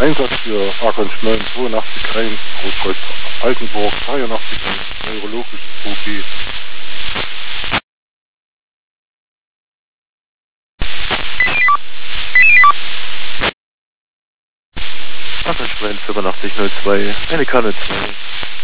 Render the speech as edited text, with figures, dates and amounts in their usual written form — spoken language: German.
Einsatz für Argon 982 Großkreuz Altenburg 83 neurologisches OP. Argon 8502, eine Kanne 2.